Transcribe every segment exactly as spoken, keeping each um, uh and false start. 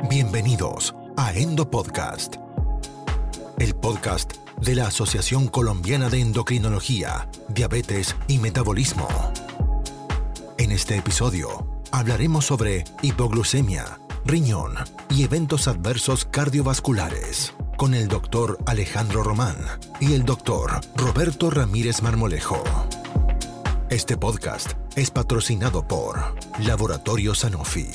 Bienvenidos a Endo Podcast, el podcast de la Asociación Colombiana de Endocrinología, Diabetes y Metabolismo. En este episodio hablaremos sobre hipoglucemia, riñón y eventos adversos cardiovasculares con el doctor Alejandro Román y el doctor Roberto Ramírez Marmolejo. Este podcast es patrocinado por Laboratorio Sanofi.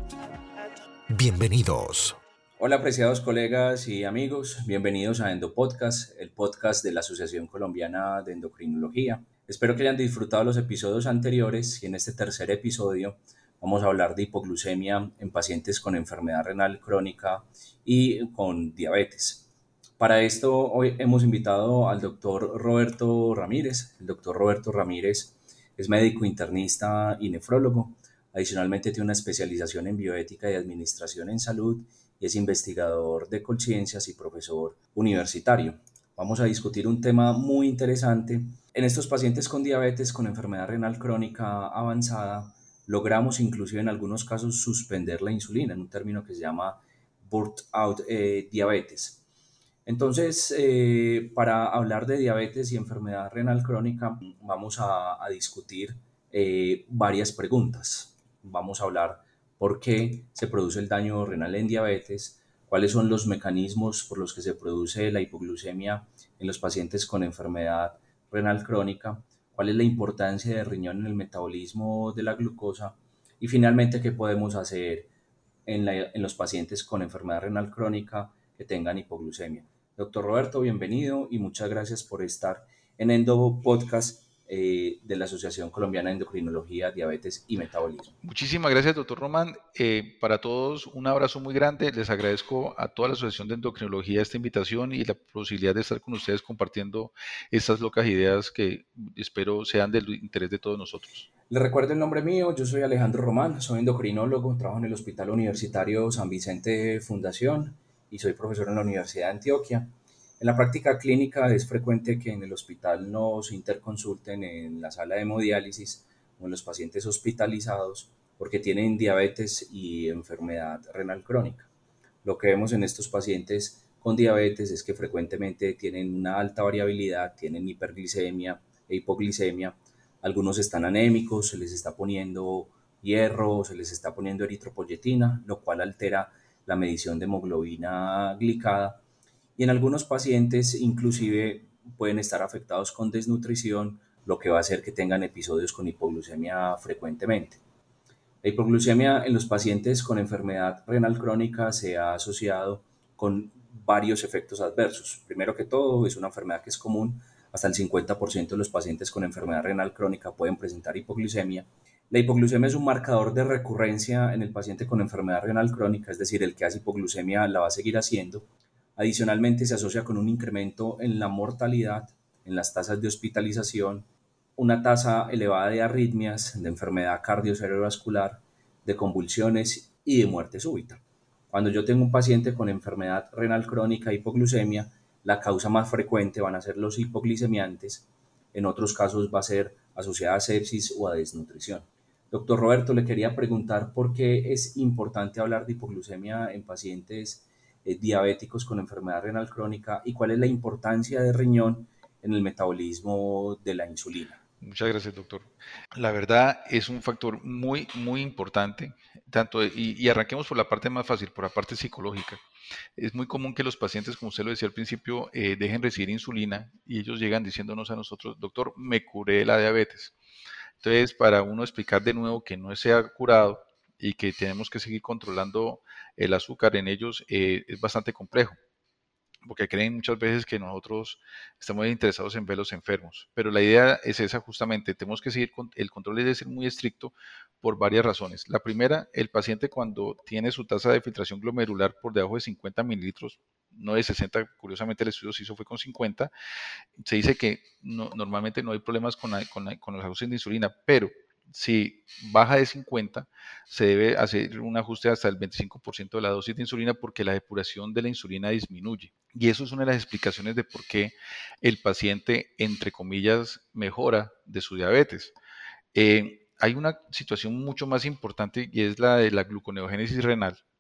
Bienvenidos. Hola apreciados colegas y amigos, bienvenidos a Endo Podcast, el podcast de la Asociación Colombiana de Endocrinología. Espero que hayan disfrutado los episodios anteriores y en este tercer episodio vamos a hablar de hipoglucemia en pacientes con enfermedad renal crónica y con diabetes. Para esto hoy hemos invitado al doctor Roberto Ramírez. El doctor Roberto Ramírez es médico internista y nefrólogo. Adicionalmente tiene una especialización en bioética y administración en salud y es investigador de Colciencias y profesor universitario. Vamos a discutir un tema muy interesante. En estos pacientes con diabetes con enfermedad renal crónica avanzada, logramos inclusive en algunos casos suspender la insulina, en un término que se llama burnt out eh, diabetes. Entonces, eh, para hablar de diabetes y enfermedad renal crónica, vamos a, a discutir eh, varias preguntas. Vamos a hablar por qué se produce el daño renal en diabetes, cuáles son los mecanismos por los que se produce la hipoglucemia en los pacientes con enfermedad renal crónica, cuál es la importancia del riñón en el metabolismo de la glucosa y finalmente qué podemos hacer en, la, en los pacientes con enfermedad renal crónica que tengan hipoglucemia. Doctor Roberto, bienvenido y muchas gracias por estar en Endo Podcast eh, de la Asociación Colombiana de Endocrinología, Diabetes y Metabolismo. Muchísimas gracias, doctor Román. Eh, para todos, un abrazo muy grande. Les agradezco a toda la Asociación de Endocrinología esta invitación y la posibilidad de estar con ustedes compartiendo estas locas ideas que espero sean del interés de todos nosotros. Les recuerdo el nombre mío, yo soy Alejandro Román, soy endocrinólogo, trabajo en el Hospital Universitario San Vicente Fundación y soy profesor en la Universidad de Antioquia. En la práctica clínica es frecuente que en el hospital nos interconsulten en la sala de hemodiálisis o en los pacientes hospitalizados porque tienen diabetes y enfermedad renal crónica. Lo que vemos en estos pacientes con diabetes es que frecuentemente tienen una alta variabilidad, tienen hiperglicemia e hipoglicemia. Algunos están anémicos, se les está poniendo hierro, se les está poniendo eritropoyetina, lo cual altera la medición de hemoglobina glicada. Y en algunos pacientes inclusive pueden estar afectados con desnutrición, lo que va a hacer que tengan episodios con hipoglucemia frecuentemente. La hipoglucemia en los pacientes con enfermedad renal crónica se ha asociado con varios efectos adversos. Primero que todo, es una enfermedad que es común. Hasta el cincuenta por ciento de los pacientes con enfermedad renal crónica pueden presentar hipoglucemia. La hipoglucemia es un marcador de recurrencia en el paciente con enfermedad renal crónica, es decir, el que hace hipoglucemia la va a seguir haciendo. Adicionalmente, se asocia con un incremento en la mortalidad, en las tasas de hospitalización, una tasa elevada de arritmias, de enfermedad cardiovascular, de convulsiones y de muerte súbita. Cuando yo tengo un paciente con enfermedad renal crónica, hipoglucemia, la causa más frecuente van a ser los hipoglicemiantes, en otros casos va a ser asociada a sepsis o a desnutrición. Doctor Roberto, le quería preguntar por qué es importante hablar de hipoglucemia en pacientes eh, diabéticos con enfermedad renal crónica y cuál es la importancia del riñón en el metabolismo de la insulina. Muchas gracias, doctor. La verdad es un factor muy, muy importante, tanto y, y arranquemos por la parte más fácil, por la parte psicológica. Es muy común que los pacientes, como usted lo decía al principio, eh, dejen recibir insulina y ellos llegan diciéndonos a nosotros, doctor, me curé de la diabetes. Entonces, para uno explicar de nuevo que no se ha curado y que tenemos que seguir controlando el azúcar en ellos, eh, es bastante complejo, porque creen muchas veces que nosotros estamos interesados en verlos enfermos, pero la idea es esa justamente, tenemos que seguir, con, el control debe ser muy estricto por varias razones. La primera, el paciente cuando tiene su tasa de filtración glomerular por debajo de cincuenta mililitros, no de sesenta, curiosamente el estudio se hizo fue con cincuenta, se dice que no, normalmente no hay problemas con, la, con, la, con los ajustes de insulina, pero si baja de cincuenta, se debe hacer un ajuste hasta el veinticinco por ciento de la dosis de insulina porque la depuración de la insulina disminuye. Y eso es una de las explicaciones de por qué el paciente, entre comillas, mejora de su diabetes. Eh, hay una situación mucho más importante y es la de la gluconeogénesis renal,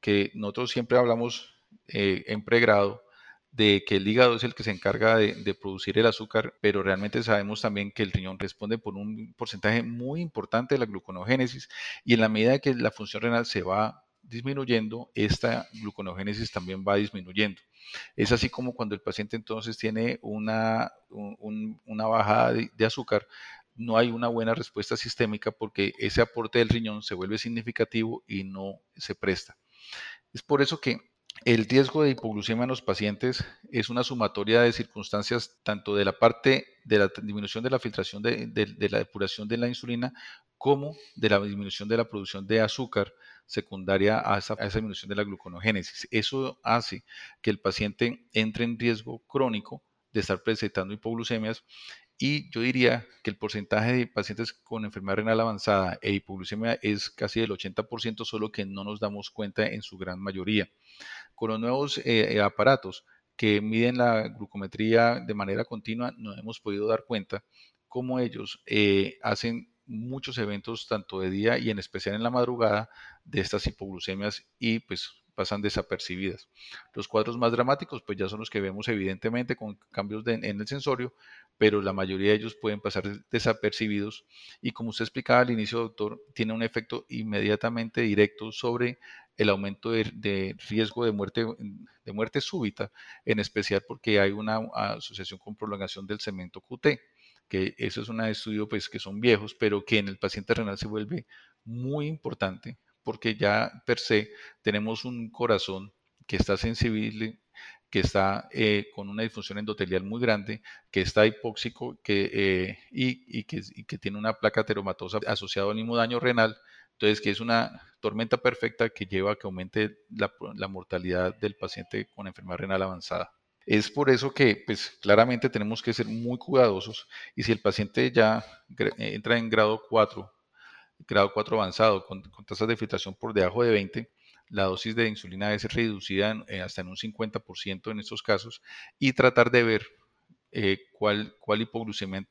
que nosotros siempre hablamos eh, en pregrado de que el hígado es el que se encarga de, de producir el azúcar, pero realmente sabemos también que el riñón responde por un porcentaje muy importante de la gluconeogénesis, y en la medida que la función renal se va disminuyendo, esta gluconeogénesis también va disminuyendo. Es así como cuando el paciente entonces tiene una, un, una bajada de, de azúcar, no hay una buena respuesta sistémica porque ese aporte del riñón se vuelve significativo y no se presta. Es por eso que el riesgo de hipoglucemia en los pacientes es una sumatoria de circunstancias, tanto de la parte de la disminución de la filtración de, de, de la depuración de la insulina, como de la disminución de la producción de azúcar secundaria a esa, a esa disminución de la gluconeogénesis. Eso hace que el paciente entre en riesgo crónico de estar presentando hipoglucemias, y yo diría que el porcentaje de pacientes con enfermedad renal avanzada e hipoglucemia es casi del ochenta por ciento, solo que no nos damos cuenta en su gran mayoría. Con los nuevos eh, aparatos que miden la glucometría de manera continua, nos hemos podido dar cuenta cómo ellos eh, hacen muchos eventos tanto de día y en especial en la madrugada de estas hipoglucemias, y pues pasan desapercibidas. Los cuadros más dramáticos pues ya son los que vemos evidentemente con cambios de, en el sensorio, pero la mayoría de ellos pueden pasar desapercibidos, y como usted explicaba al inicio, doctor, tiene un efecto inmediatamente directo sobre el aumento de, de riesgo de muerte, de muerte súbita, en especial porque hay una asociación con prolongación del segmento Q T, que eso es un estudio pues que son viejos, pero que en el paciente renal se vuelve muy importante, porque ya per se tenemos un corazón que está sensible, que está eh, con una disfunción endotelial muy grande, que está hipóxico que, eh, y, y, que, y que tiene una placa ateromatosa asociada al mismo daño renal. Entonces, que es una tormenta perfecta que lleva a que aumente la, la mortalidad del paciente con enfermedad renal avanzada. Es por eso que, pues, claramente tenemos que ser muy cuidadosos, y si el paciente ya entra en grado cuatro, grado cuatro avanzado, con, con tasas de filtración por debajo de veinte, la dosis de insulina debe ser reducida en, eh, hasta en un cincuenta por ciento en estos casos, y tratar de ver eh, cuál, cuál hipoglucemia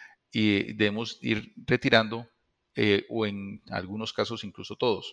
y debemos ir retirando, eh, o en algunos casos incluso todos.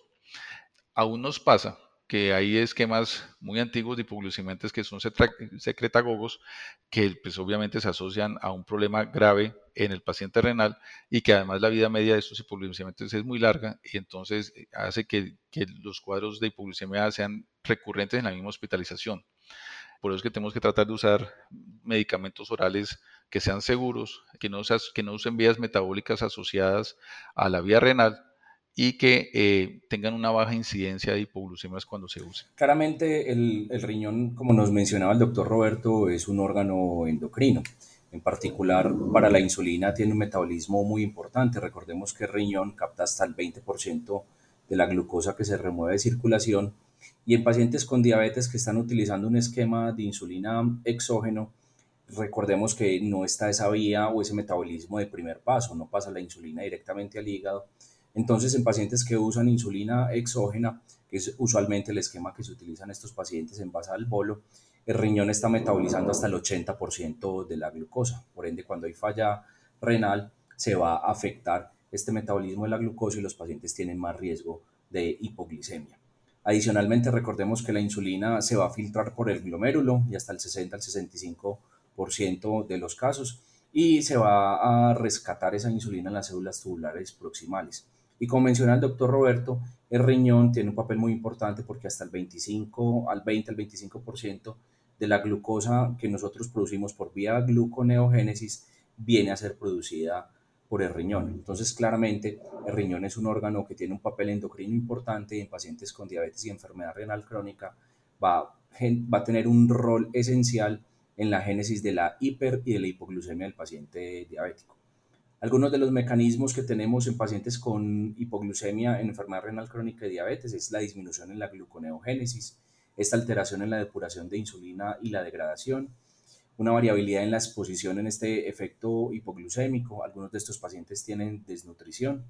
Aún nos pasa que hay esquemas muy antiguos de hipoglucemiantes que son secretagogos, que pues obviamente se asocian a un problema grave en el paciente renal, y que además la vida media de estos hipoglucemiantes es muy larga, y entonces hace que, que los cuadros de hipoglucemia sean recurrentes en la misma hospitalización. Por eso es que tenemos que tratar de usar medicamentos orales que sean seguros, que no, que no usen vías metabólicas asociadas a la vía renal, y que eh, tengan una baja incidencia de hipoglucemias cuando se usen. Claramente el, el riñón, como nos mencionaba el doctor Roberto, es un órgano endocrino. En particular, para la insulina tiene un metabolismo muy importante. Recordemos que el riñón capta hasta el veinte por ciento de la glucosa que se remueve de circulación, y en pacientes con diabetes que están utilizando un esquema de insulina exógeno, recordemos que no está esa vía o ese metabolismo de primer paso, no pasa la insulina directamente al hígado. Entonces, en pacientes que usan insulina exógena, que es usualmente el esquema que se utiliza en estos pacientes en base al bolo, el riñón está metabolizando hasta el ochenta por ciento de la glucosa. Por ende, cuando hay falla renal, se va a afectar este metabolismo de la glucosa y los pacientes tienen más riesgo de hipoglicemia. Adicionalmente, recordemos que la insulina se va a filtrar por el glomérulo y hasta el sesenta al sesenta y cinco por ciento de los casos, y se va a rescatar esa insulina en las células tubulares proximales. Y como menciona el doctor Roberto, el riñón tiene un papel muy importante porque hasta el veinticinco al veinte al veinticinco por ciento de la glucosa que nosotros producimos por vía gluconeogénesis viene a ser producida por el riñón. Entonces, claramente, el riñón es un órgano que tiene un papel endocrino importante, y en pacientes con diabetes y enfermedad renal crónica va, va a tener un rol esencial en la génesis de la hiper y de la hipoglucemia del paciente diabético. Algunos de los mecanismos que tenemos en pacientes con hipoglucemia en enfermedad renal crónica y diabetes es la disminución en la gluconeogénesis, esta alteración en la depuración de insulina y la degradación, una variabilidad en la exposición en este efecto hipoglucémico. Algunos de estos pacientes tienen desnutrición.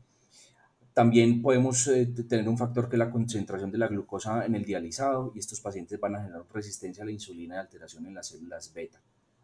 También podemos eh, tener un factor que es la concentración de la glucosa en el dializado, y estos pacientes van a generar resistencia a la insulina y alteración en las células beta.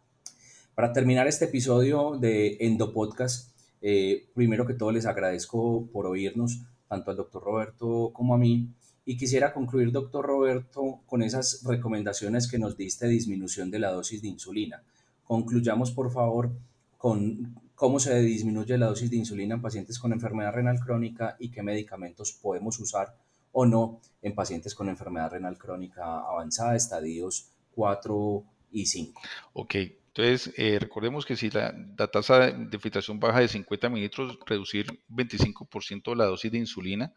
Para terminar este episodio de Endopodcast, eh, primero que todo les agradezco por oírnos, tanto al doctor Roberto como a mí, Y quisiera concluir, doctor Roberto, con esas recomendaciones que nos diste de disminución de la dosis de insulina. Concluyamos, por favor, con cómo se disminuye la dosis de insulina en pacientes con enfermedad renal crónica y qué medicamentos podemos usar o no en pacientes con enfermedad renal crónica avanzada, estadios cuatro y cinco. Ok, entonces eh, recordemos que si la, la tasa de filtración baja de cincuenta mililitros, reducir veinticinco por ciento la dosis de insulina.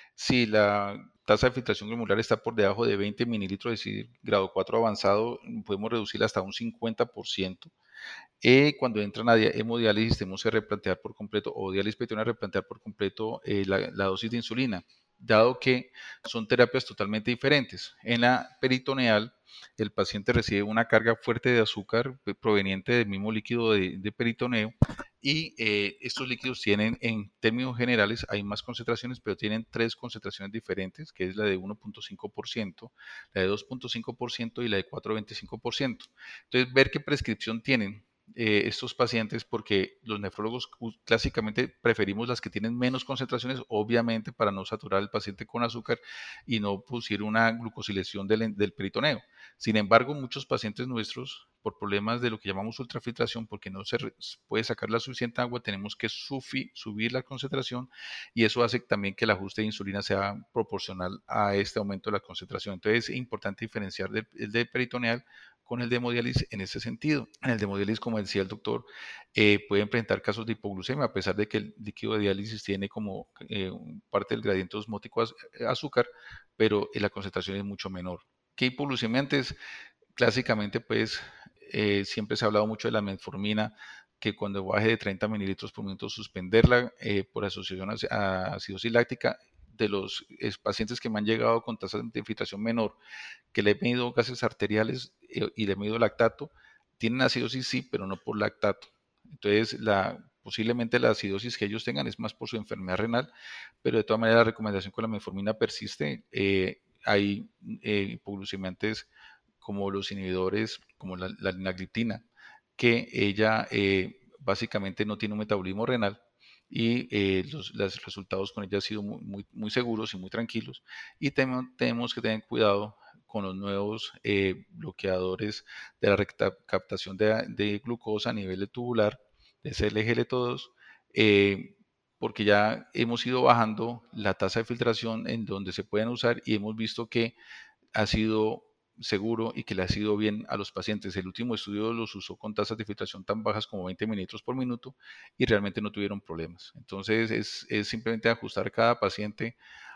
Si la tasa de filtración glomerular está por debajo de veinte mililitros, es decir, grado cuatro avanzado, podemos reducirla hasta un cincuenta por ciento. Eh, cuando entran a hemodiálisis tenemos que replantear por completo, o diálisis peritoneal, replantear por completo eh, la, la dosis de insulina, dado que son terapias totalmente diferentes. En la peritoneal, el paciente recibe una carga fuerte de azúcar proveniente del mismo líquido de, de peritoneo, y eh, estos líquidos tienen, en términos generales, hay más concentraciones, pero tienen tres concentraciones diferentes, que es la de uno punto cinco por ciento, la de dos punto cinco por ciento y la de cuatro punto veinticinco por ciento. Entonces, ver qué prescripción tienen Eh, estos pacientes, porque los nefrólogos clásicamente preferimos las que tienen menos concentraciones, obviamente para no saturar al paciente con azúcar y no producir una glucosilación del, del peritoneo. Sin embargo, muchos pacientes nuestros, por problemas de lo que llamamos ultrafiltración, porque no se puede sacar la suficiente agua, tenemos que sufi, subir la concentración, y eso hace también que el ajuste de insulina sea proporcional a este aumento de la concentración. Entonces es importante diferenciar del, el de peritoneal con el de hemodiálisis en ese sentido. En el de hemodiálisis, como decía el doctor, eh, pueden presentar casos de hipoglucemia, a pesar de que el líquido de diálisis tiene como eh, parte del gradiente osmótico az azúcar, pero eh, la concentración es mucho menor. ¿Qué hipoglucemia antes? Clásicamente, pues, eh, siempre se ha hablado mucho de la metformina, que cuando baje de treinta mililitros por minuto, suspenderla eh, por asociación a acidosis láctica. De los eh, pacientes que me han llegado con tasas de filtración menor, que le he medido gases arteriales eh, y le he medido lactato, tienen acidosis sí, pero no por lactato. Entonces, la, posiblemente la acidosis que ellos tengan es más por su enfermedad renal, pero de todas maneras la recomendación con la metformina persiste. Eh, hay eh, hipoglucemiantes como los inhibidores, como la, la linagliptina, que ella eh, básicamente no tiene un metabolismo renal, y eh, los, los resultados con ella han sido muy, muy, muy seguros y muy tranquilos, y tenemos, tenemos que tener cuidado con los nuevos eh, bloqueadores de la recaptación de, de glucosa a nivel de tubular, de S L G L T dos, eh, porque ya hemos ido bajando la tasa de filtración en donde se pueden usar, y hemos visto que ha sido seguro y que le ha sido bien a los pacientes. El último estudio los usó con tasas de filtración tan bajas como veinte mililitros por minuto y realmente no tuvieron problemas. Entonces es, es simplemente ajustar cada paciente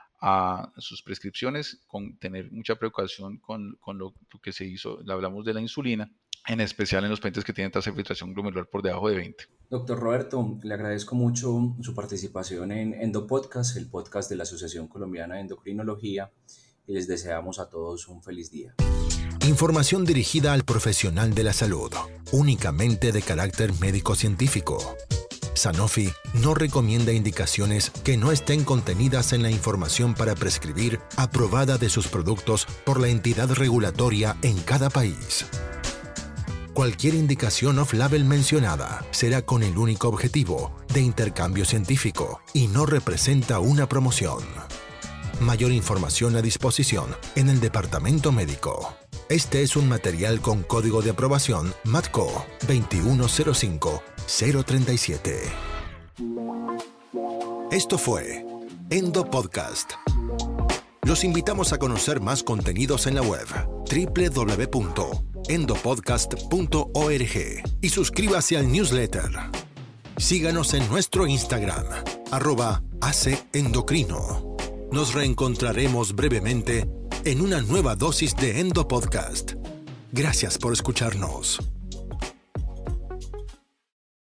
a sus prescripciones, con tener mucha precaución con, con lo, lo que se hizo. Hablamos de la insulina, en especial en los pacientes que tienen tasa de filtración glomerular por debajo de veinte. Doctor Roberto, le agradezco mucho su participación en Endopodcast, el podcast de la Asociación Colombiana de Endocrinología, y les deseamos a todos un feliz día. Información dirigida al profesional de la salud, únicamente de carácter médico-científico. Sanofi no recomienda indicaciones que no estén contenidas en la información para prescribir aprobada de sus productos por la entidad regulatoria en cada país. Cualquier indicación off-label mencionada será con el único objetivo de intercambio científico y no representa una promoción. Mayor información a disposición en el departamento médico. Este es un material con código de aprobación MATCO veintiuno cero cinco cero treinta y siete. Esto fue Endopodcast. Los invitamos a conocer más contenidos en la web doble u doble u doble u punto endopodcast punto org y suscríbase al newsletter. Síganos en nuestro Instagram, arroba aceendocrino. Nos reencontraremos brevemente en una nueva dosis de Endopodcast. Gracias por escucharnos.